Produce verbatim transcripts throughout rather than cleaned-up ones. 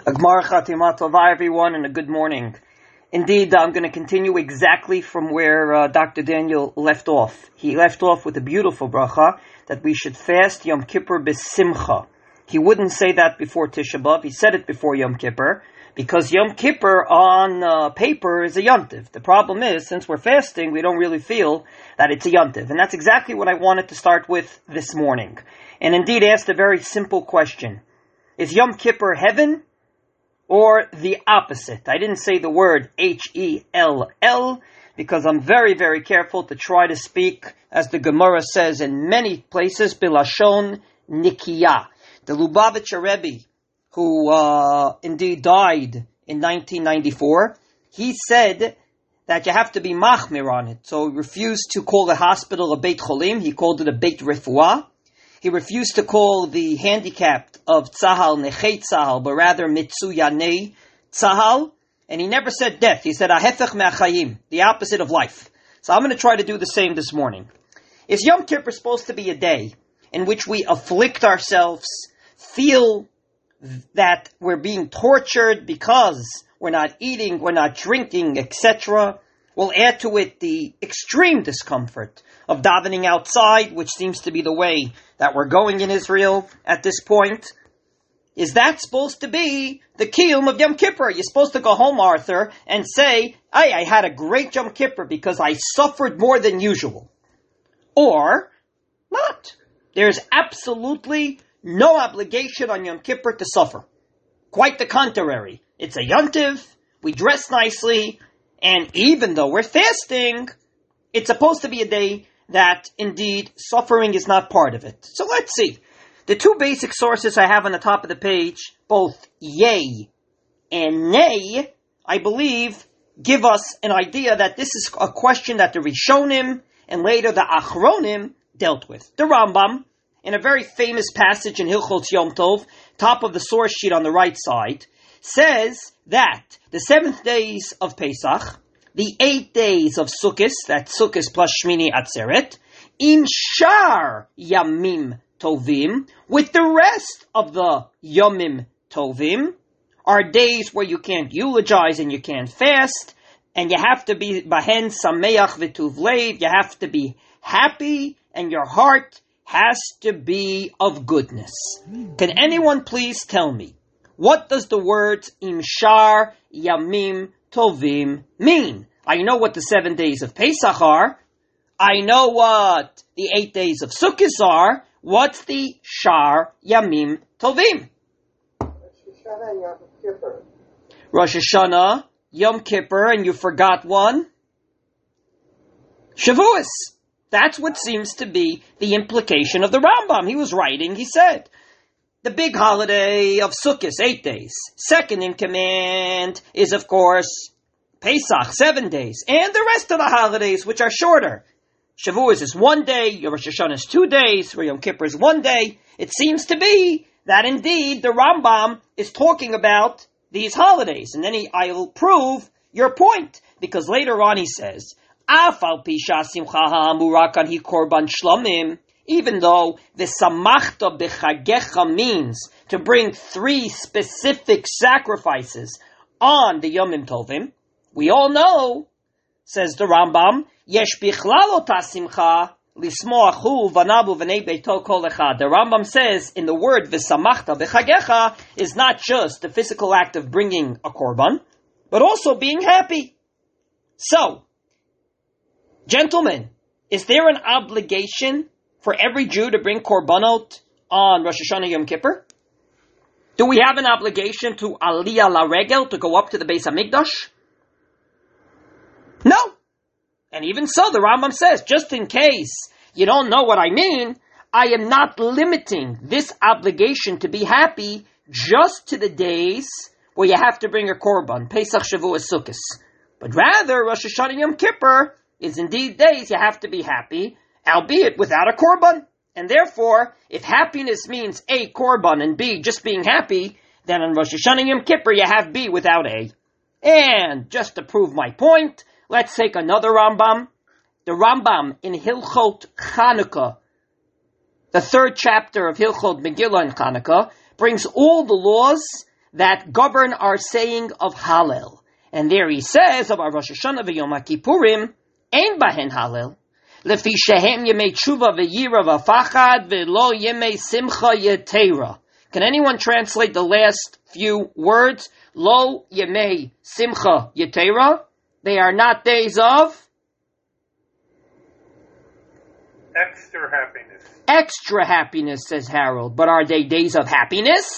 A Gmar Chatima Tova, everyone, and a good morning. Indeed, I'm going to continue exactly from where uh, Doctor Daniel left off. He left off with a beautiful bracha that we should fast Yom Kippur b'simcha. He wouldn't say that before Tisha B'Av. He said it before Yom Kippur because Yom Kippur on uh, paper is a yontiv. The problem is, since we're fasting, we don't really feel that it's a yontiv. And that's exactly what I wanted to start with this morning. And indeed asked a very simple question. Is Yom Kippur heaven or the opposite? I didn't say the word H E L L because I'm very, very careful to try to speak, as the Gemara says in many places, Bilashon Nikiyah. The Lubavitcher Rebbe, who uh, indeed died in nineteen ninety-four, he said that you have to be machmir on it. So he refused to call the hospital a Beit Cholim. He called it a Beit Refuah. He refused to call the handicapped of Tzahal Nechei Tzahal, but rather Mitsuyanei Tzahal. And he never said death. He said Ahefech Me'achayim, the opposite of life. So I'm going to try to do the same this morning. Is Yom Kippur supposed to be a day in which we afflict ourselves, feel that we're being tortured because we're not eating, we're not drinking, et cetera? We'll add to it the extreme discomfort of davening outside, which seems to be the way that we're going in Israel at this point. Is that supposed to be the kiyum of Yom Kippur? You're supposed to go home, Arthur, and say, hey, I had a great Yom Kippur because I suffered more than usual. Or not. There's absolutely no obligation on Yom Kippur to suffer. Quite the contrary. It's a yontiv, we dress nicely, and even though we're fasting, it's supposed to be a day that, indeed, suffering is not part of it. So let's see. The two basic sources I have on the top of the page, both yay and nay, I believe, give us an idea that this is a question that the Rishonim and later the Achronim dealt with. The Rambam, in a very famous passage in Hilchot Yom Tov, top of the source sheet on the right side, says that the seventh days of Pesach, the eight days of Sukkot, that's Sukkot plus Shmini Atzeret, im shar yamim tovim, with the rest of the yomim tovim, are days where you can't eulogize and you can't fast, and you have to be bahen sameach v'tuv leiv, you have to be happy, and your heart has to be of goodness. Can anyone please tell me, what does the words im shar yamim tovim mean? I know what the seven days of Pesach are. I know what the eight days of Sukkot are. What's the shar yamim tovim? Rosh Hashanah, Yom Kippur, and you forgot one? Shavuos. That's what seems to be the implication of the Rambam. He was writing, he said, the big holiday of Sukkot, eight days. Second in command is, of course, Pesach, seven days. And the rest of the holidays, which are shorter. Shavuos is one day, Rosh Hashanah is two days, Yom Kippur is one day. It seems to be that indeed the Rambam is talking about these holidays. And then he, I'll prove your point. Because later on he says, Afal pisha simcha ha'amurakan hi korban shlamim, even though the samachta b'chagecha means to bring three specific sacrifices on the Yomim Tovim, we all know, says the Rambam, yesh bichlal ota simcha lismoachu vanabu v'nei beito kol echad. The Rambam says in the word v'samachta b'chagecha is not just the physical act of bringing a korban, but also being happy. So, gentlemen, is there an obligation for every Jew to bring korbanot on Rosh Hashanah Yom Kippur? Do we have an obligation to aliyah la regel, to go up to the Beis HaMikdash? No. And even so, the Rambam says, just in case you don't know what I mean, I am not limiting this obligation to be happy just to the days where you have to bring a korban, Pesach, Shavuos, Sukkot. But rather, Rosh Hashanah Yom Kippur is indeed days you have to be happy, albeit without a korban. And therefore, if happiness means A, korban, and B, just being happy, then on Rosh Hashanah Yom Kippur you have B without A. And just to prove my point, let's take another Rambam. The Rambam in Hilchot Chanukah, the third chapter of Hilchot Megillah and Chanukah, brings all the laws that govern our saying of Hallel. And there he says of our Rosh Hashanah v'Yom HaKippurim, Ein bahen Hallel, lefi shehem yemei tshuva v'yira v'fachad v'lo yemei simcha yetera. Can anyone translate the last few words? Lo yemei simcha yetera. They are not days of extra happiness. Extra happiness, says Harold. But are they days of happiness?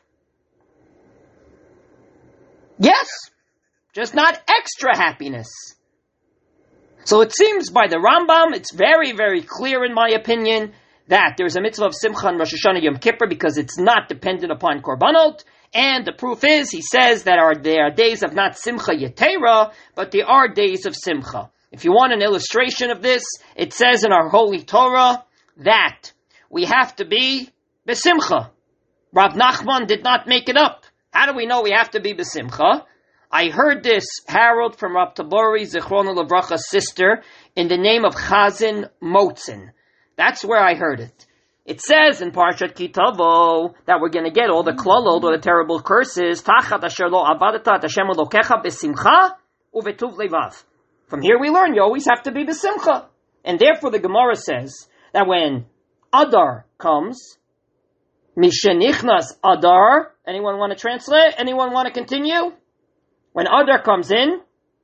Yes. Just not extra happiness. So it seems by the Rambam, it's very, very clear in my opinion that there's a mitzvah of Simcha on Rosh Hashanah Yom Kippur because it's not dependent upon Korbanot. And the proof is, he says that are, there are days of not Simcha Yetera, but there are days of Simcha. If you want an illustration of this, it says in our Holy Torah that we have to be Besimcha. Rav Nachman did not make it up. How do we know we have to be Besimcha? I heard this, Harold, from Rav Tabori, Zichrono Livracha's sister, in the name of Chazin Motzin. That's where I heard it. It says in Parshat Kitavo that we're going to get all the klalot, all the terrible curses, Tachat asher lo avadata et Hashem Elokecha besimcha uvetuv levav. From here we learn you always have to be besimcha. And therefore the Gemara says that when Adar comes, Mishenichnas Adar, anyone want to translate? Anyone want to continue? When Adar comes in,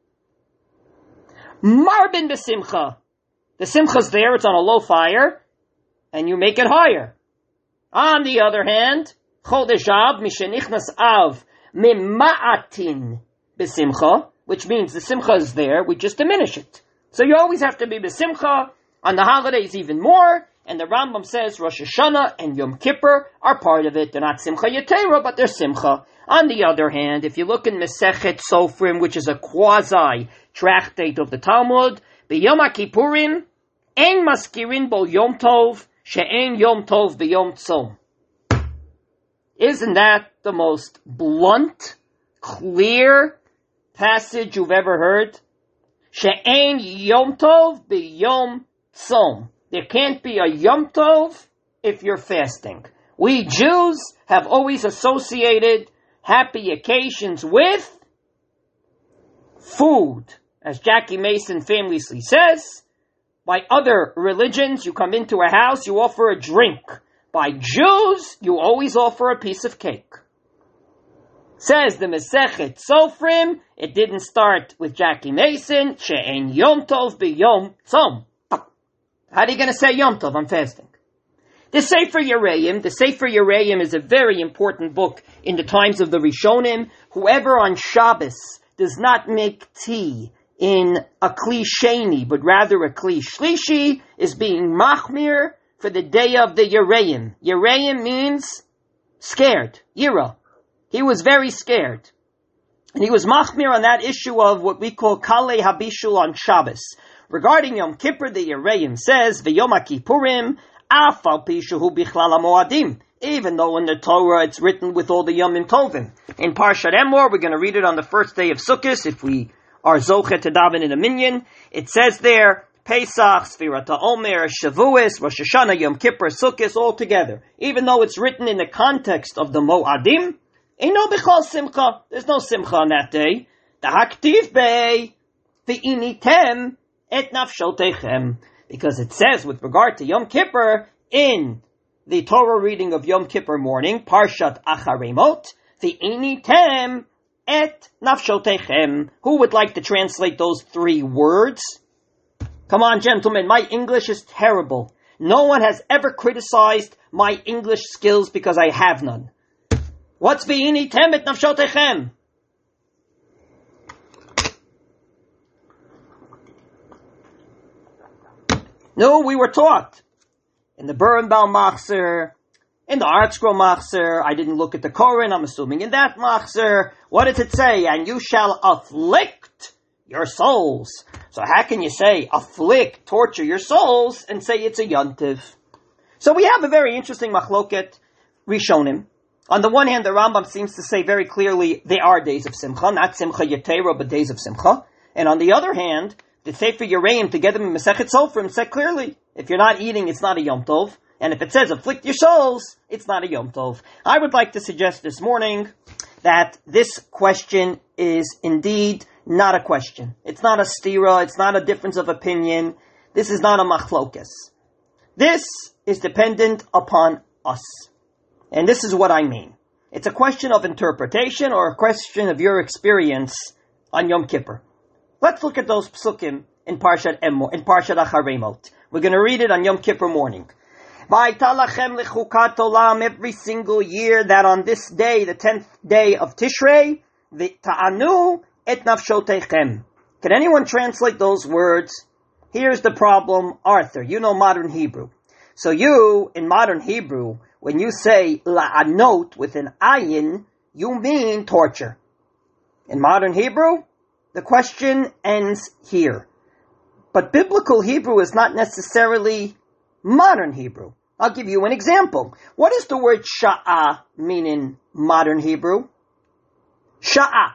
Marbin besimcha. The simcha's there, it's on a low fire, and you make it higher. On the other hand, Chodesh Av, Mishenichnas Av, Mima'atin besimcha, which means the simcha is there, we just diminish it. So you always have to be besimcha, on the holidays even more, and the Rambam says Rosh Hashanah and Yom Kippur are part of it. They're not Simcha Yetera, but they're Simcha. On the other hand, if you look in Mesechet Sofrim, which is a quasi-tractate of the Talmud, B'Yom HaKippurim, Ein Maskirin Bo Yom Tov, She'ein Yom Tov B'Yom Tzom. Isn't that the most blunt, clear passage you've ever heard? She'ein Yom Tov B'Yom Tzom. There can't be a Yom Tov if you're fasting. We Jews have always associated happy occasions with food. As Jackie Mason famously says, by other religions, you come into a house, you offer a drink. By Jews, you always offer a piece of cake. Says the Mesechet Sofrim, it didn't start with Jackie Mason, She'en Yom Tov B'Yom Tzom. How are you going to say Yom Tov? I'm fasting. The Sefer Yereim, the Sefer Yereim is a very important book in the times of the Rishonim. Whoever on Shabbos does not make tea in a Kli Sheni, but rather a Kli Shlishi, is being machmir for the day of the Yereim. Yereim means scared, Yira. He was very scared. And he was machmir on that issue of what we call Kalei Habishul on Shabbos. Regarding Yom Kippur, the Yereim says, V'Yom HaKippurim, Af al pi shehu bichlal hamoadim. Even though in the Torah it's written with all the Yomim Tovim. In Parshat Emor, we're going to read it on the first day of Sukkot, if we are Zochet to daven in a minyan. It says there, Pesach, Sfirat HaOmer, Shavuos, Rosh Hashanah, Yom Kippur, Sukkot, all together. Even though it's written in the context of the Moadim, Eino B'chol Simcha. There's no Simcha on that day. The Haktiv Bey, V'initem, Et nafshotechem, because it says with regard to Yom Kippur in the Torah reading of Yom Kippur morning, Parshat Acharemot, V'initem et nafshotechem. Who would like to translate those three words? Come on, gentlemen, my English is terrible. No one has ever criticized my English skills because I have none. What's V'initem et nafshotechem? No, we were taught in the Birnbaum Machzer, in the Art Scroll Machzer. I didn't look at the Koran, I'm assuming in that Machzer. What does it say? And you shall afflict your souls. So how can you say afflict, torture your souls, and say it's a yontiv? So we have a very interesting machloket Rishonim. On the one hand, the Rambam seems to say very clearly they are days of Simcha, not Simcha Yetera, but days of Simcha. And on the other hand, the Sefer Yereim, together with Mesechet Sofrim, said clearly, if you're not eating, it's not a Yom Tov. And if it says afflict your souls, it's not a Yom Tov. I would like to suggest this morning that this question is indeed not a question. It's not a stira, it's not a difference of opinion. This is not a machlokes. This is dependent upon us. And this is what I mean. It's a question of interpretation or a question of your experience on Yom Kippur. Let's look at those psukim in Parshat Emor, in Parshat Acharemot. We're going to read it on Yom Kippur morning. Every single year that on this day, the tenth day of Tishrei, ta'anu et nafshotechem. Can anyone translate those words? Here's the problem, Arthur. You know modern Hebrew. So you, in modern Hebrew, when you say la'anot with an ayin, you mean torture. In modern Hebrew, the question ends here. But biblical Hebrew is not necessarily modern Hebrew. I'll give you an example. What does the word sha'ah mean in modern Hebrew? Sha'ah.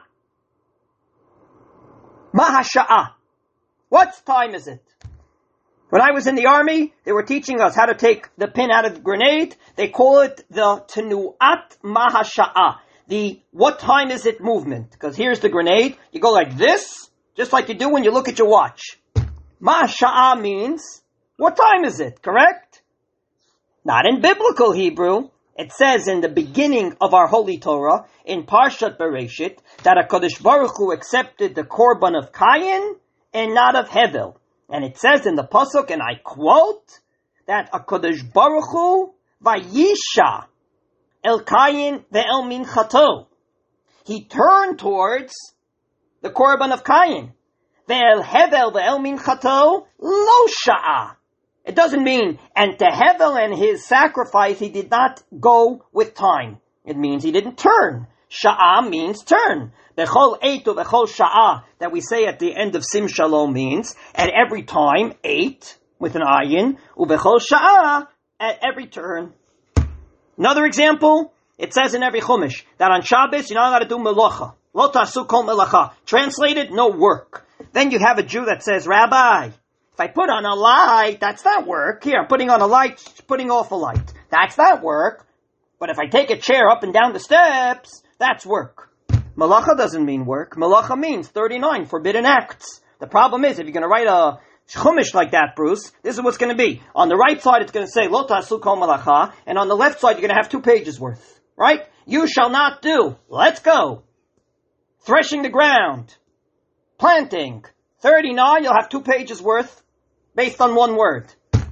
Maha sha'ah. What time is it? When I was in the army, they were teaching us how to take the pin out of the grenade. They call it the tenuat maha sha'ah. The what time is it movement. Because here's the grenade. You go like this, just like you do when you look at your watch. Maha sha'ah means, what time is it, correct? Not in biblical Hebrew. It says in the beginning of our Holy Torah, in Parshat Bereshit, that HaKadosh Baruch Hu accepted the korban of Cain and not of Hevel. And it says in the Pasuk, and I quote, that HaKadosh Baruch Hu vayisha el Cain ve'el minchato. He turned towards the korban of Cain. Ve'el Hevel ve'el minchato lo sha'ah. It doesn't mean, and to Hevel and his sacrifice, he did not go with time. It means he didn't turn. Sha'ah means turn. Bechol eitu bechol sha'ah, that we say at the end of Sim Shalom means, at every time, eight, with an ayin, ubechol sha'ah, at every turn. Another example, it says in every Chumash, that on Shabbos, you're not allowed to do melacha. Lo tasu kol melacha. Translated, no work. Then you have a Jew that says, Rabbi, if I put on a light, that's not work. Here, I'm putting on a light, putting off a light. That's not work. But if I take a chair up and down the steps, that's work. Malacha doesn't mean work. Malacha means thirty-nine forbidden acts. The problem is, if you're going to write a chumash like that, Bruce, this is what's going to be. On the right side, it's going to say, Lo ta'asu kol malacha, and on the left side, you're going to have two pages worth. Right? You shall not do. Let's go. Threshing the ground. Planting. thirty-nine, you'll have two pages worth based on one word.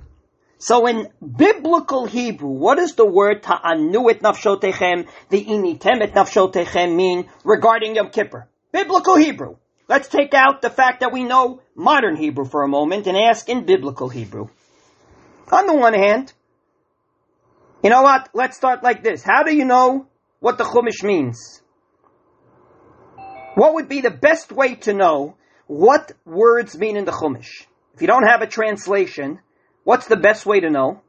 So in biblical Hebrew, what does the word ta'anu et nafshotechem, ve'initem et nafshotechem mean regarding Yom Kippur? Biblical Hebrew. Let's take out the fact that we know modern Hebrew for a moment and ask in biblical Hebrew. On the one hand, you know what? Let's start like this. How do you know what the Chumash means? What would be the best way to know what words mean in the Chumash? If you don't have a translation, what's the best way to know?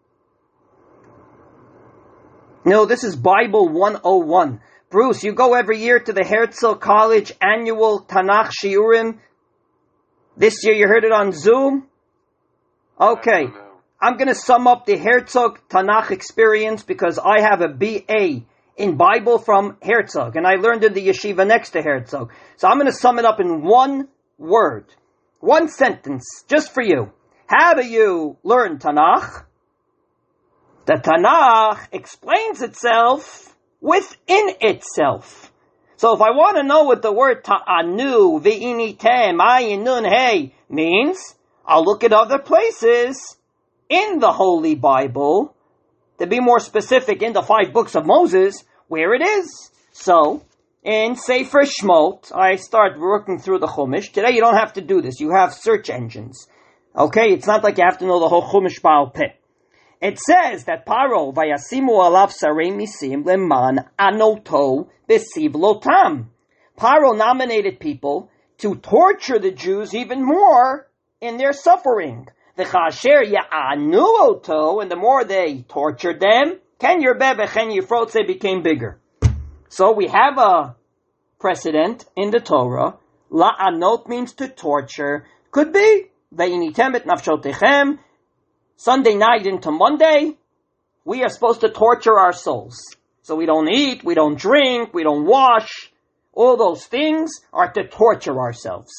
No, this is Bible one oh one. Bruce, you go every year to the Herzl College annual Tanakh Shiurim. This year you heard it on Zoom? Okay. I'm going to sum up the Herzog Tanakh experience because I have a B A in Bible from Herzog, and I learned in the yeshiva next to Herzog. So I'm going to sum it up in one word. One sentence, just for you. How do you learn Tanakh? The Tanakh explains itself within itself. So if I want to know what the word ta'anu, ve'initem, ayin, nun, hey means, I'll look at other places in the Holy Bible, to be more specific, in the five books of Moses, where it is. So, in Sefer Shmot, I start working through the Chumash. Today you don't have to do this. You have search engines. Okay, it's not like you have to know the whole Chumash Baal Peh. It says that Paro vayasimu alav sarei misim leman anoto besiv lotam. Paro nominated people to torture the Jews even more in their suffering. V'chasher ya'anu oto, and the more they tortured them, ken yirbeh v'chen yifrotze, they became bigger. So we have a precedent in the Torah. La'anot means to torture. Could be ve'initem et nafshotechem. Sunday night into Monday, we are supposed to torture our souls. So we don't eat, we don't drink, we don't wash. All those things are to torture ourselves.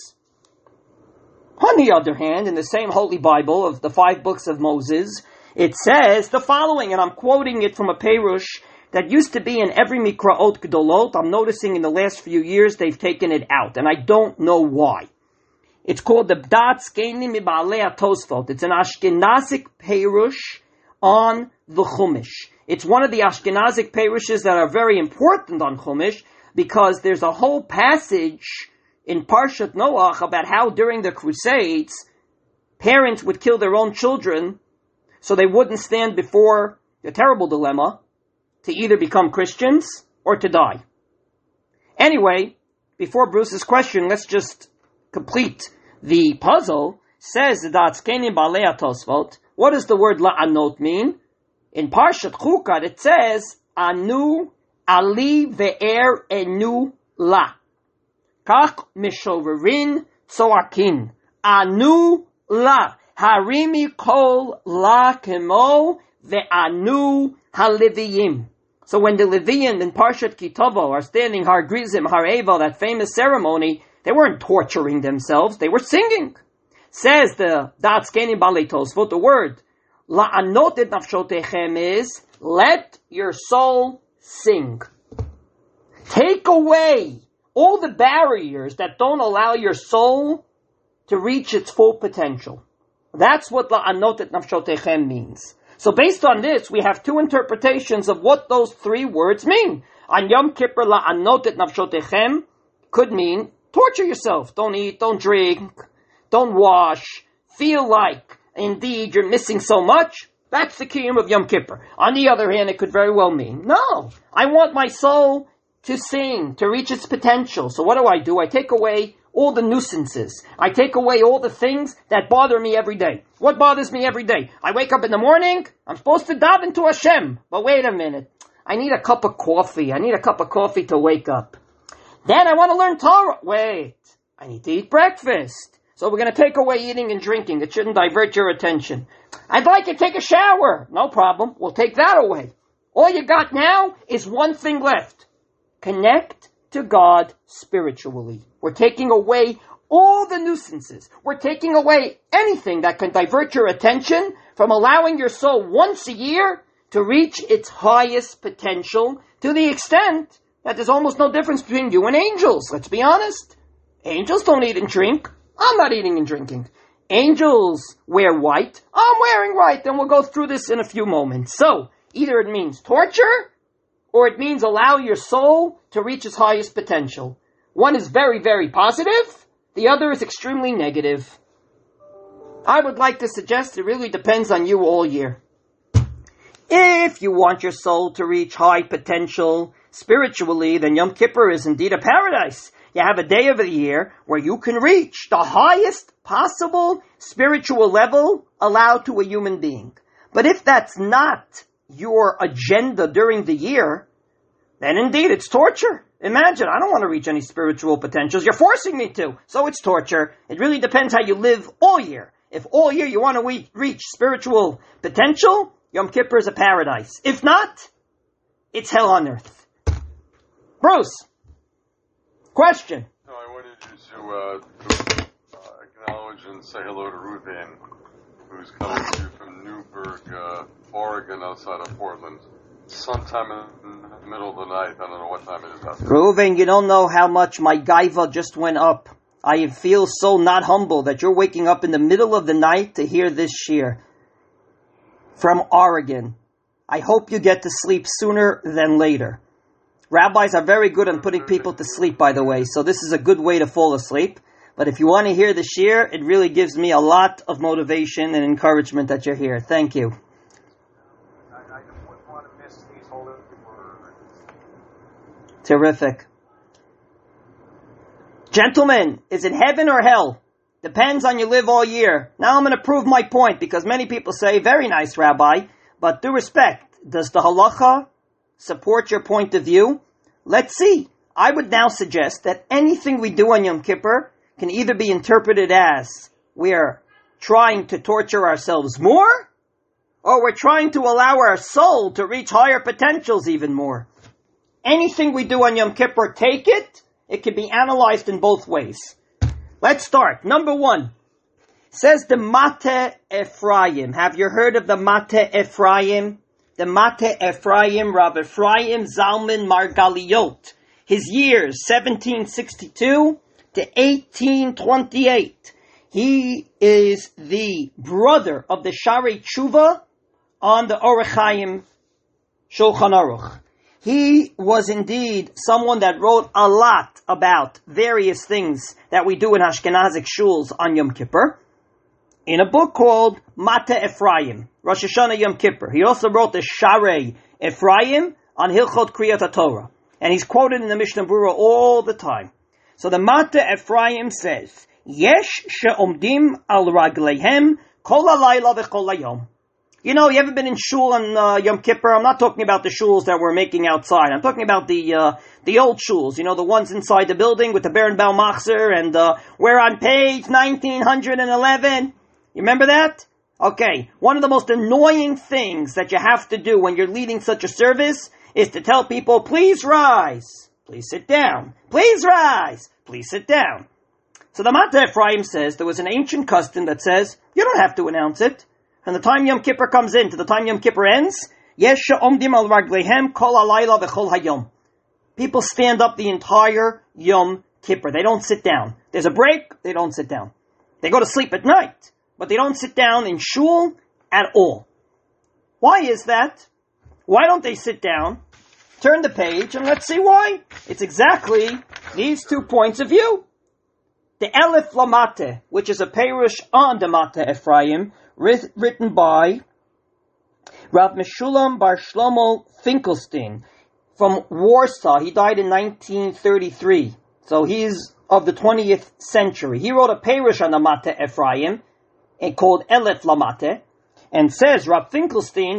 On the other hand, in the same Holy Bible of the five books of Moses, it says the following, and I'm quoting it from a Perush that used to be in every Mikraot Gdolot. I'm noticing in the last few years they've taken it out, and I don't know why. It's called the B'dat Zkenim Miba'alei HaTosfot. It's an Ashkenazic Perush on the Chumash. It's one of the Ashkenazic Perushes that are very important on Chumash, because there's a whole passage in Parshat Noach about how during the Crusades, parents would kill their own children so they wouldn't stand before the terrible dilemma to either become Christians or to die. Anyway, before Bruce's question, let's just complete the puzzle. Says the Datzkenim Ba'alei HaTosfot, what does the word la'anot mean? In Parshat Chukot it says, Anu Ali ve'er enu la. Kach mishoverin tzoakin. Anu la. Harimi kol la kemo ve'anu haliviyim. So when the Leviyim in Parshat Kitovo are standing Har Grizim, Har Eval, that famous ceremony, they weren't torturing themselves, they were singing. Says the Datzkenim Ba'alei Tosfot, the word la'anot et nafshotechem is, let your soul sing. Take away all the barriers that don't allow your soul to reach its full potential. That's what la'anot et nafshotechem means. So based on this, we have two interpretations of what those three words mean. On Yom Kippur, la'anot et nafshotechem could mean torture yourself. Don't eat, don't drink, don't wash, feel like indeed you're missing so much. That's the kiyum of Yom Kippur. On the other hand, it could very well mean, no, I want my soul to sing, to reach its potential. So what do I do? I take away all the nuisances. I take away all the things that bother me every day. What bothers me every day? I wake up in the morning, I'm supposed to daven to Hashem. But wait a minute. I need a cup of coffee. I need a cup of coffee to wake up. Then I want to learn Torah. Wait. I need to eat breakfast. So we're going to take away eating and drinking. It shouldn't divert your attention. I'd like to take a shower. No problem. We'll take that away. All you got now is one thing left. Connect to God spiritually. We're taking away all the nuisances. We're taking away anything that can divert your attention from allowing your soul once a year to reach its highest potential, to the extent that there's almost no difference between you and angels. Let's be honest. Angels don't eat and drink. I'm not eating and drinking. Angels wear white. I'm wearing white, and we'll go through this in a few moments. So, either it means torture, or it means allow your soul to reach its highest potential. One is very, very positive. The other is extremely negative. I would like to suggest it really depends on you all year. If you want your soul to reach high potential spiritually, then Yom Kippur is indeed a paradise. You have a day of the year where you can reach the highest possible spiritual level allowed to a human being. But if that's not your agenda during the year, then indeed it's torture. Imagine, I don't want to reach any spiritual potentials. You're forcing me to. So it's torture. It really depends how you live all year. If all year you want to re- reach spiritual potential, Yom Kippur is a paradise. If not, it's hell on earth. Bruce, question. No, I wanted you to, uh, to uh, acknowledge and say hello to Ruth Ann, who's coming to you from Newburgh, uh, Oregon, outside of Portland. Sometime in the middle of the night. I don't know what time it is out there. Reuven, you don't know how much my gaiva just went up. I feel so not humble that you're waking up in the middle of the night to hear this shir. From Oregon. I hope you get to sleep sooner than later. Rabbis are very good on putting people to sleep, by the way, so this is a good way to fall asleep. But if you want to hear the shir, it really gives me a lot of motivation and encouragement that you're here. Thank you. I, I wouldn't want to miss these holy words. Terrific. Gentlemen, is it heaven or hell? Depends on you live all year. Now I'm going to prove my point, because many people say, very nice, Rabbi, but due respect, does the halacha support your point of view? Let's see. I would now suggest that anything we do on Yom Kippur can either be interpreted as we're trying to torture ourselves more, or we're trying to allow our soul to reach higher potentials even more. anything we do on Yom Kippur, take it. It can be analyzed in both ways. Let's start. Number one. Says the Mate Ephraim. Have you heard of the Mate Ephraim? The Mate Ephraim, Rav Ephraim Zalman Margaliot. His years, seventeen sixty-two to eighteen twenty-eight. He is the brother of the Sharei Tshuva on the Orach Chaim Shulchan Aruch. He was indeed someone that wrote a lot about various things that we do in Ashkenazic shuls on Yom Kippur, in a book called Mate Ephraim, Rosh Hashanah Yom Kippur. He also wrote the Sharei Ephraim on Hilchot Kriyat HaTorah. And he's quoted in the Mishnah Berurah all the time. So the Mate Ephraim says, Yesh she'omdim al ragleihem kol halayla v'kol hayom. You know, you ever been in shul on uh, Yom Kippur? I'm not talking about the shuls that we're making outside. I'm talking about the uh, the old shuls, you know, the ones inside the building with the Berenbaum Machzer, and uh, we're on page nineteen eleven. You remember that? Okay. One of the most annoying things that you have to do when you're leading such a service is to tell people, please rise. Please sit down. Please rise. Please sit down. So the Mate Ephraim says there was an ancient custom that says, you don't have to announce it. From the time Yom Kippur comes in to the time Yom Kippur ends, Yesh she'omdim al ragleihem kol halayla v'chol hayom. People stand up the entire Yom Kippur. They don't sit down. There's a break, they don't sit down. They go to sleep at night, but they don't sit down in shul at all. Why is that? Why don't they sit down? Turn the page and let's see why. It's exactly these two points of view. The Elif Lamate, which is a perush on the Mate Ephraim, written by Rav Meshulam Bar Shlomo Finkelstein from Warsaw. He died in nineteen thirty-three. So he's of the twentieth century. He wrote a perush on the Mate Ephraim called Elif Lamate, and says, Rav Finkelstein,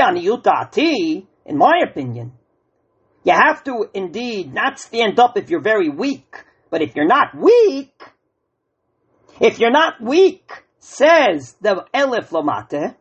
in my opinion, you have to indeed not stand up if you're very weak. But if you're not weak, if you're not weak, says the Elif Lamate,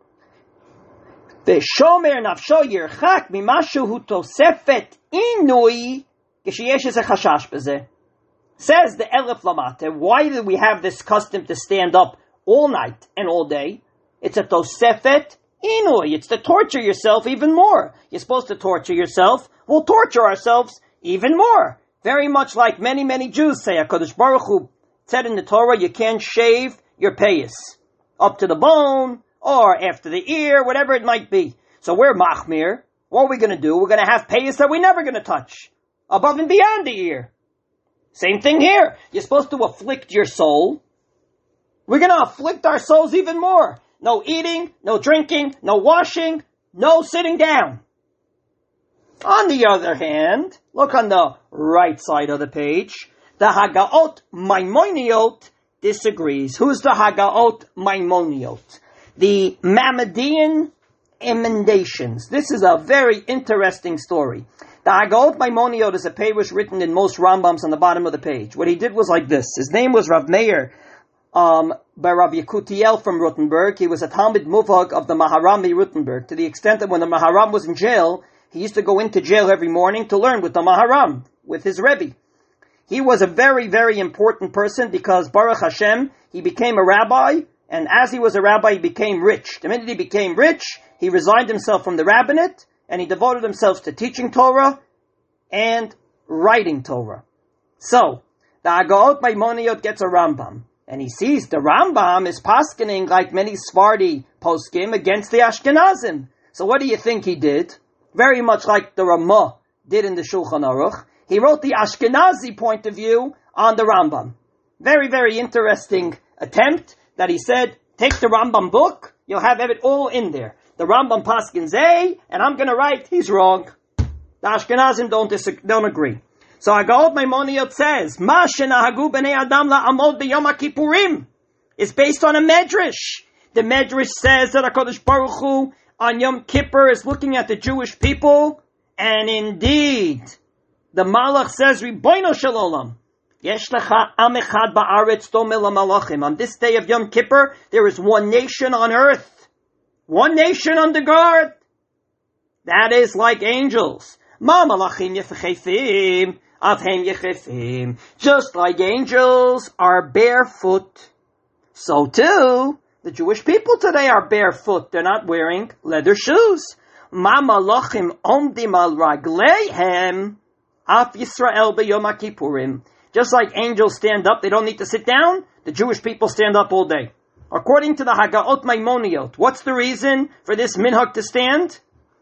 V'shomer nafsho yirchak mimashu hu tosefet inui ksheyesh eze chashash b'zeh. Says the Elif Lamate, why do we have this custom to stand up all night and all day? It's a tosefet inui. It's to torture yourself even more. You're supposed to torture yourself. We'll torture ourselves even more. Very much like many, many Jews say, HaKadosh Baruch Hu said in the Torah, you can't shave your payas up to the bone or after the ear, whatever it might be. So we're machmir. What are we going to do? We're going to have payas that we're never going to touch, above and beyond the ear. Same thing here. You're supposed to afflict your soul. We're going to afflict our souls even more. No eating, no drinking, no washing, no sitting down. On the other hand, look on the right side of the page. The Hagaot Maimoniot disagrees. Who's the Hagaot Maimoniot? The Maimonidean emendations. This is a very interesting story. The Hagaot Maimoniot is a perush written in most Rambams on the bottom of the page. What he did was like this. His name was Rav Meir um, by Rav Yekutiel from Rothenburg. He was a Talmid Muvhag of the Maharam Rothenburg, to the extent that when the Maharam was in jail, he used to go into jail every morning to learn with the Maharam, with his Rebbe. He was a very, very important person because Baruch Hashem, he became a rabbi, and as he was a rabbi, he became rich. The minute he became rich, he resigned himself from the rabbinate, and he devoted himself to teaching Torah and writing Torah. So, the Hagaot Maimoniot gets a Rambam, and he sees the Rambam is paskening like many Sephardi poskim against the Ashkenazim. So what do you think he did? Very much like the Ramah did in the Shulchan Aruch. He wrote the Ashkenazi point of view on the Rambam. Very, very interesting attempt that he said, take the Rambam book, you'll have it all in there. The Rambam paskins A, and I'm going to write, he's wrong. The Ashkenazim don't, dis- don't agree. So Hagaot Maimoniot says, Ma shenahagu b'nei adam la'amod b'yom HaKippurim is based on a medrash. The medrash says that HaKadosh Baruch Hu on Yom Kippur is looking at the Jewish people, and indeed, the Malach says, Ribono shel olam, yesh lecha am echad ba'aretz domeh lamalachim. On this day of Yom Kippur, there is one nation on earth, one nation under guard. That is like angels. Ma malachim yefechefim, avhem yechefim. Just like angels are barefoot, so too, the Jewish people today are barefoot. They're not wearing leather shoes. Ma malachim omdim al ragleihem, af Yisrael b'yom HaKippurim. Just like angels stand up, they don't need to sit down, the Jewish people stand up all day. According to the Hagaot Maimoniot, what's the reason for this minhag to stand?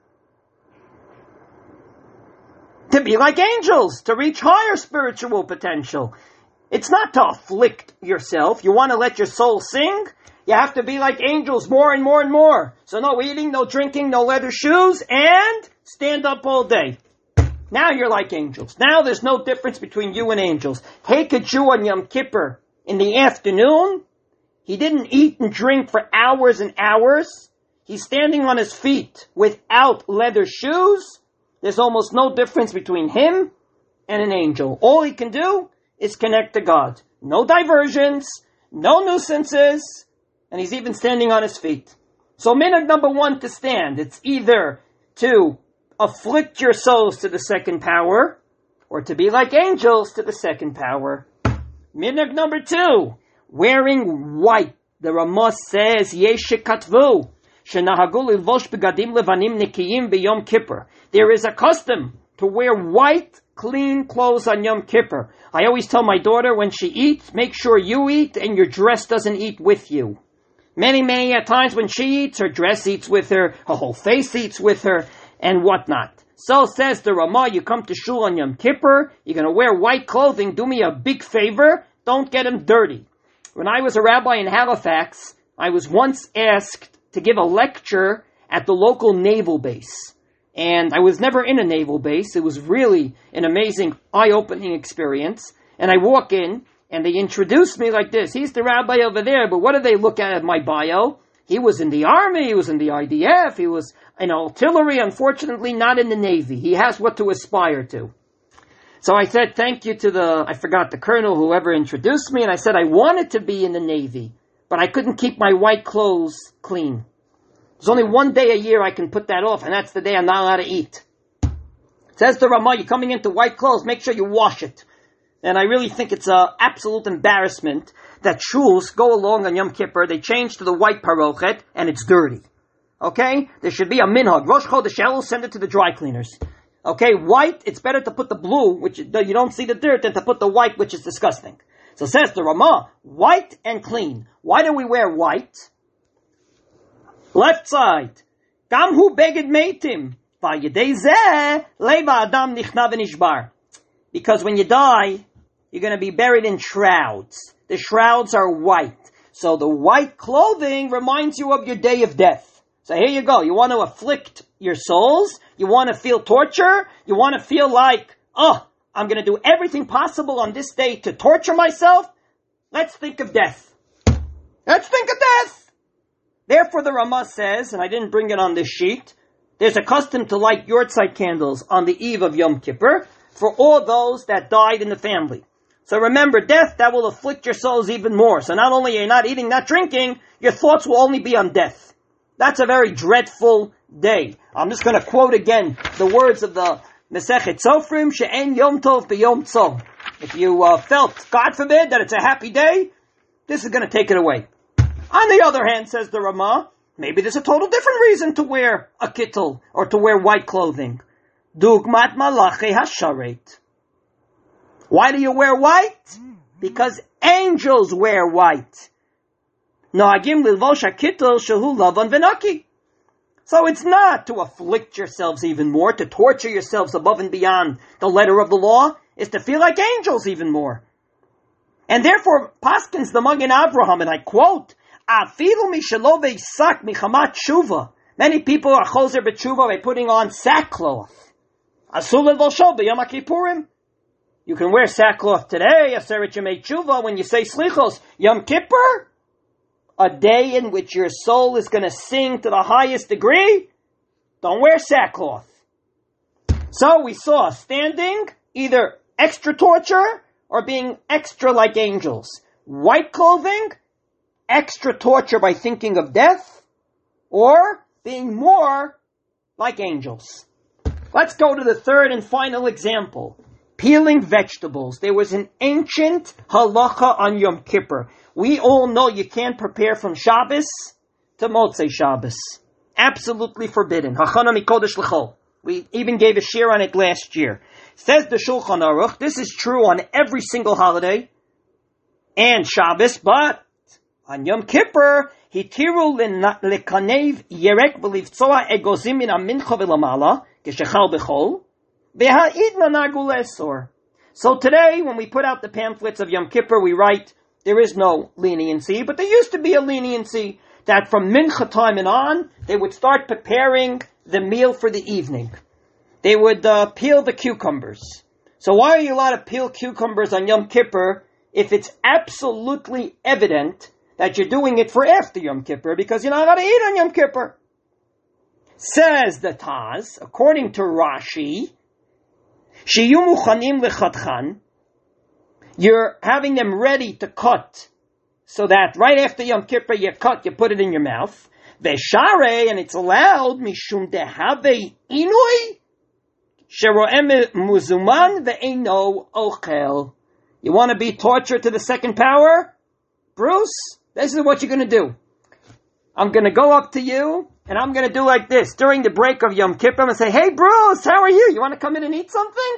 To be like angels, to reach higher spiritual potential. It's not to afflict yourself. You want to let your soul sing? You have to be like angels more and more and more. So no eating, no drinking, no leather shoes, and stand up all day. Now you're like angels. Now there's no difference between you and angels. Take a Jew on Yom Kippur in the afternoon. He didn't eat and drink for hours and hours. He's standing on his feet without leather shoes. There's almost no difference between him and an angel. All he can do is connect to God. No diversions, no nuisances, and he's even standing on his feet. So minhag number one to stand, it's either to afflict your souls to the second power, or to be like angels to the second power. Minhag number two, wearing white. The Ramah says, Yesh shekatvu, shenahagu lilvosh begadim levanim nikiyim b'yom kippur. There is a custom to wear white, clean clothes on Yom Kippur. I always tell my daughter when she eats, make sure you eat and your dress doesn't eat with you. Many, many at times when she eats, her dress eats with her, her whole face eats with her, and whatnot. So says the Ramah, you come to shul on Yom Kippur, you're going to wear white clothing, do me a big favor, don't get them dirty. When I was a rabbi in Halifax, I was once asked to give a lecture at the local naval base. And I was never in a naval base. It was really an amazing, eye-opening experience. And I walk in, and they introduce me like this. He's the rabbi over there, but what do they look at at my bio? He was in the army, he was in the I D F, he was in artillery, unfortunately not in the Navy. He has what to aspire to. So I said thank you to the, I forgot the colonel, whoever introduced me, and I said I wanted to be in the Navy, but I couldn't keep my white clothes clean. There's only one day a year I can put that off, and that's the day I'm not allowed to eat. Says the Ramah, you're coming into white clothes, make sure you wash it. And I really think it's an absolute embarrassment that shuls go along on Yom Kippur, they change to the white parochet, and it's dirty. Okay? There should be a minhag. Rosh Chodesh Elul, send it to the dry cleaners. Okay? White, it's better to put the blue, which you don't see the dirt, than to put the white, which is disgusting. So says the Ramah, white and clean. Why do we wear white? Left side. Gam hu beged meitim. Vayedei zeh leva adam nichna v'nishbar. Because when you die, you're going to be buried in shrouds. The shrouds are white. So the white clothing reminds you of your day of death. So here you go. You want to afflict your souls. You want to feel torture. You want to feel like, oh, I'm going to do everything possible on this day to torture myself. Let's think of death. Let's think of death. Therefore, the Ramah says, and I didn't bring it on this sheet, there's a custom to light yortzeit candles on the eve of Yom Kippur for all those that died in the family. So remember, death, that will afflict your souls even more. So not only are you not eating, not drinking, your thoughts will only be on death. That's a very dreadful day. I'm just going to quote again the words of the Mesechet Sofrim, She'en Yom Tov B'Yom Tzom. If you uh, felt, God forbid, that it's a happy day, this is going to take it away. On the other hand, says the Ramah, maybe there's a total different reason to wear a kittel or to wear white clothing. Dugmat malachi hasharet. Why do you wear white? Because angels wear white. Noagim lilvosh hakittel shehu lavan v'naki. So it's not to afflict yourselves even more, to torture yourselves above and beyond the letter of the law. It's to feel like angels even more. And therefore, Paskins the Magen Avraham, and I quote, Afilu mishalo veisak michamat tshuva. Many people are choser b'tshuva by putting on sackcloth. Asul levosho b'yom kippurim. You can wear sackcloth today, aseret yemei tshuva, when you say slichos. Yom Kippur, a day in which your soul is going to sing to the highest degree, don't wear sackcloth. So we saw standing, either extra torture or being extra like angels. White clothing, extra torture by thinking of death, or being more like angels. Let's go to the third and final example. Peeling vegetables. There was an ancient halacha on Yom Kippur. We all know you can't prepare from Shabbos to Motzei Shabbos. Absolutely forbidden. Hachana mikodesh l'chol. We even gave a share on it last year. Says the Shulchan Aruch, this is true on every single holiday and Shabbos, but on Yom Kippur, hitiru lekanev yerek v'livtzoa egozim min amincha v'lamala geshechal b'chol v'ha'id managu lesor. So today, when we put out the pamphlets of Yom Kippur, we write, there is no leniency, but there used to be a leniency that from mincha time and on, they would start preparing the meal for the evening. They would uh, peel the cucumbers. So why are you allowed to peel cucumbers on Yom Kippur if it's absolutely evident that you're doing it for after Yom Kippur because you're not allowed to eat on Yom Kippur? Says the Taz, according to Rashi, Shiyu muchanim lechatchan, you're having them ready to cut so that right after Yom Kippur you cut, you put it in your mouth. Veshare, and it's allowed, mishum dehave inui, sheroem muzuman ve'eno ochel. You want to be tortured to the second power? Bruce, this is what you're going to do. I'm going to go up to you, and I'm going to do like this. During the break of Yom Kippur, I'm going to say, hey Bruce, how are you? You want to come in and eat something?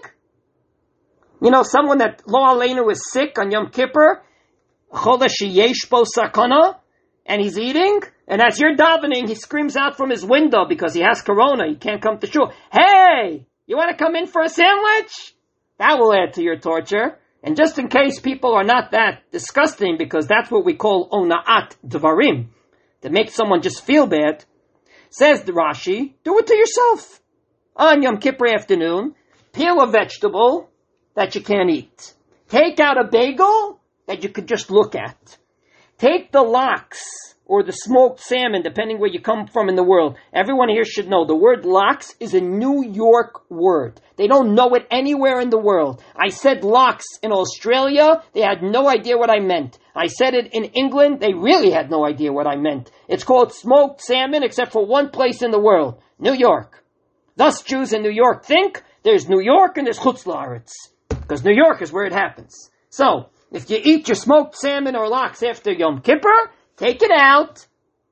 You know, someone that lo aleinu is sick on Yom Kippur, chodesh yesh bo sakana, and he's eating, and as you're davening, he screams out from his window because he has corona. He can't come to shul. Hey, you want to come in for a sandwich? That will add to your torture. And just in case people are not that disgusting, because that's what we call ona'at dvarim, to make someone just feel bad, says the Rashi, do it to yourself. On Yom Kippur afternoon, peel a vegetable that you can't eat. Take out a bagel that you could just look at. Take the lox, or the smoked salmon, depending where you come from in the world. Everyone here should know the word lox is a New York word. They don't know it anywhere in the world. I said lox in Australia, they had no idea what I meant. I said it in England, they really had no idea what I meant. It's called smoked salmon, except for one place in the world, New York. Thus Jews in New York think there's New York and there's Chutz La'aretz, because New York is where it happens. So, if you eat your smoked salmon or lox after Yom Kippur, take it out,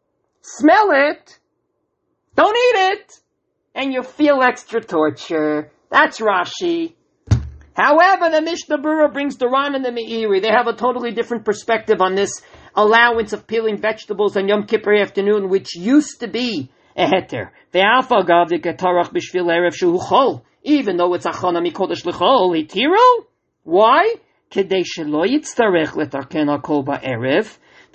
smell it, don't eat it, and you feel extra torture. That's Rashi. However, the Mishnah Berurah brings the Ran and the Meiri. They have a totally different perspective on this allowance of peeling vegetables on Yom Kippur afternoon, which used to be a heter. Even though it's achana mikodesh l'chol, hitiru. Why? Kedei shelo yitztarech letarken hakol ba'erev.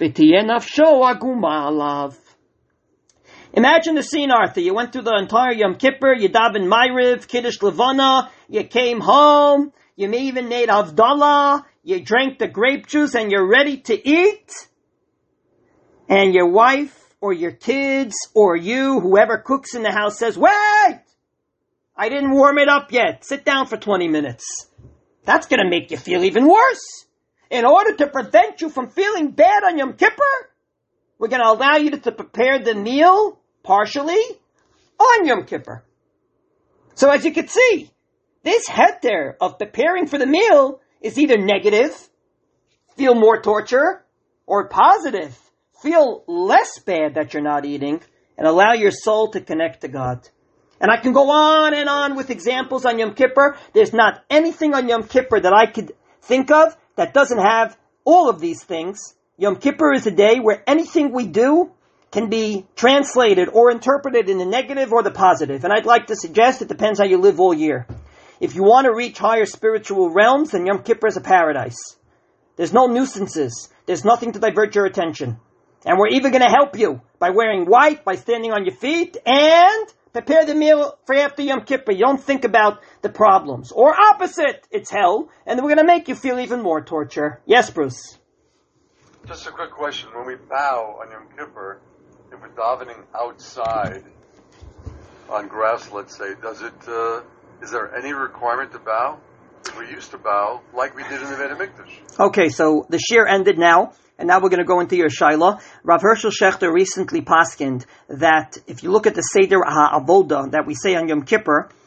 Imagine the scene, Arthur. You went through the entire Yom Kippur, you davened Ma'ariv, Kiddush Levana, you came home, you may even made Havdalah, you drank the grape juice, and you're ready to eat. And your wife, or your kids, or you, whoever cooks in the house says, wait! I didn't warm it up yet. Sit down for twenty minutes. That's going to make you feel even worse. In order to prevent you from feeling bad on Yom Kippur, we're going to allow you to, to prepare the meal partially on Yom Kippur. So as you can see, this heter of preparing for the meal is either negative, feel more torture, or positive, feel less bad that you're not eating, and allow your soul to connect to God. And I can go on and on with examples on Yom Kippur. There's not anything on Yom Kippur that I could think of that doesn't have all of these things. Yom Kippur is a day where anything we do can be translated or interpreted in the negative or the positive. And I'd like to suggest it depends how you live all year. If you want to reach higher spiritual realms, then Yom Kippur is a paradise. There's no nuisances. There's nothing to divert your attention. And we're even going to help you by wearing white, by standing on your feet, and prepare the meal for after Yom Kippur. You don't think about the problems. Or opposite, it's hell, and we're going to make you feel even more torture. Yes, Bruce? Just a quick question. When we bow on Yom Kippur, if we're davening outside on grass, let's say, does it, uh, is there any requirement to bow? Because we used to bow like we did in the Beit HaMikdash. Okay, so the shir ended now. And now we're going to go into your Shaila. Rav Hershel Shechter recently paskined that if you look at the Seder HaAvoda that we say on Yom Kippur,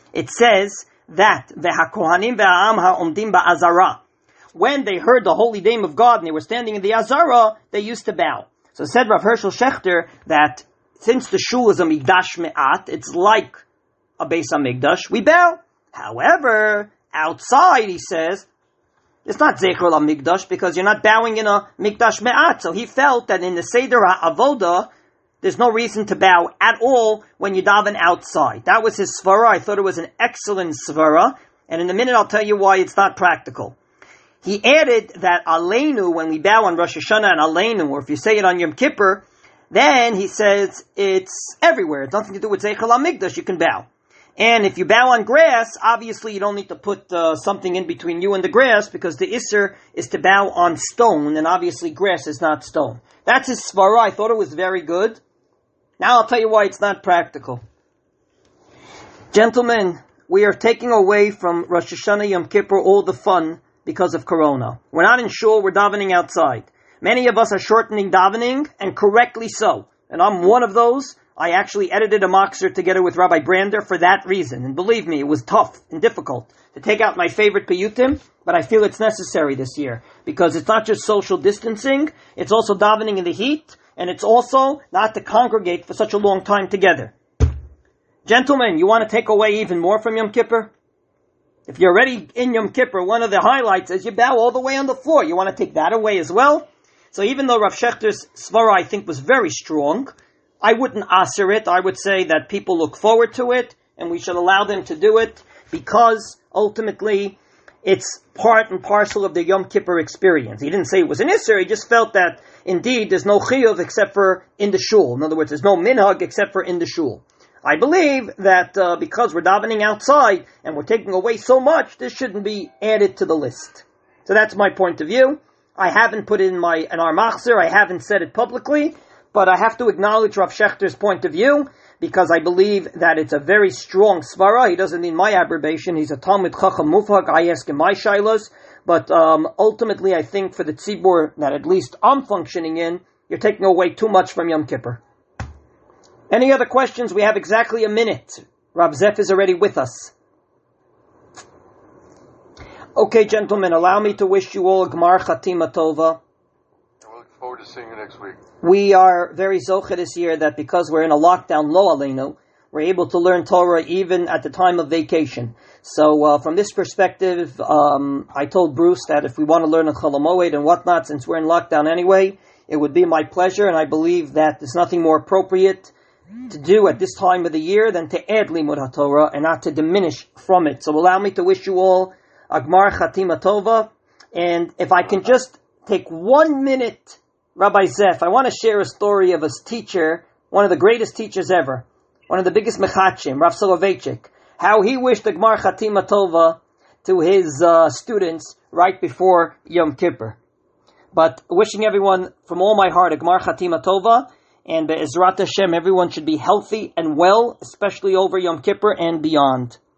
it says that v'hakohanim ve'ha'am ha'omdim ba'azara. When they heard the holy name of God and they were standing in the Azara, they used to bow. So said Rav Hershel Shechter that since the shul is a Mikdash Me'at, it's like a Beis HaMikdash, we bow. However, outside, he says, it's not Zecher HaMikdash because you're not bowing in a Mikdash Me'at. So he felt that in the Seder HaAvoda, there's no reason to bow at all when you daven outside. That was his svara. I thought it was an excellent svara. And in a minute I'll tell you why it's not practical. He added that Aleinu, when we bow on Rosh Hashanah and Aleinu, or if you say it on Yom Kippur, then he says it's everywhere. It's nothing to do with Zeichel HaMikdash, you can bow. And if you bow on grass, obviously you don't need to put uh, something in between you and the grass, because the Isser is to bow on stone, and obviously grass is not stone. That's his svara. I thought it was very good. Now I'll tell you why it's not practical. Gentlemen, we are taking away from Rosh Hashanah Yom Kippur all the fun because of Corona. We're not in shul, we're davening outside. Many of us are shortening davening, and correctly so. And I'm one of those. I actually edited a Machzor together with Rabbi Brander for that reason. And believe me, it was tough and difficult to take out my favorite piyutim, but I feel it's necessary this year. Because it's not just social distancing, it's also davening in the heat, and it's also not to congregate for such a long time together. Gentlemen, you want to take away even more from Yom Kippur? If you're already in Yom Kippur, one of the highlights is you bow all the way on the floor. You want to take that away as well? So even though Rav Shechter's svara, I think, was very strong, I wouldn't aser it. I would say that people look forward to it, and we should allow them to do it, because ultimately it's part and parcel of the Yom Kippur experience. He didn't say it was an isser, he just felt that indeed there's no chiyuv except for in the shul. In other words, there's no minhag except for in the shul. I believe that uh, because we're davening outside and we're taking away so much, this shouldn't be added to the list. So that's my point of view. I haven't put it in my in our Machzor, I haven't said it publicly, but I have to acknowledge Rav Shechter's point of view, because I believe that it's a very strong svara. He doesn't need my approbation. He's a Talmid Chacham Mufhag. I ask him my shilas. But um, ultimately, I think for the tzibur that at least I'm functioning in, you're taking away too much from Yom Kippur. Any other questions? We have exactly a minute. Rav Zef is already with us. Okay, gentlemen, allow me to wish you all a Gmar Chatima Tova. I look forward to seeing you next week. We are very zoche this year that because we're in a lockdown, lo aleinu, we're able to learn Torah even at the time of vacation. So uh, from this perspective, um, I told Bruce that if we want to learn a Chol Hamoed and whatnot, since we're in lockdown anyway, it would be my pleasure, and I believe that there's nothing more appropriate to do at this time of the year than to add Limud HaTorah and not to diminish from it. So allow me to wish you all a Gmar Chatima Tova. And if I can just take one minute, Rabbi Zef, I want to share a story of a teacher, one of the greatest teachers ever, one of the biggest mechachim, Rav Soloveitchik, how he wished a Gmar Chatima Tova to his uh, students right before Yom Kippur. But wishing everyone from all my heart a Gmar Chatima Tova, and Be'ezrat Hashem, everyone should be healthy and well, especially over Yom Kippur and beyond.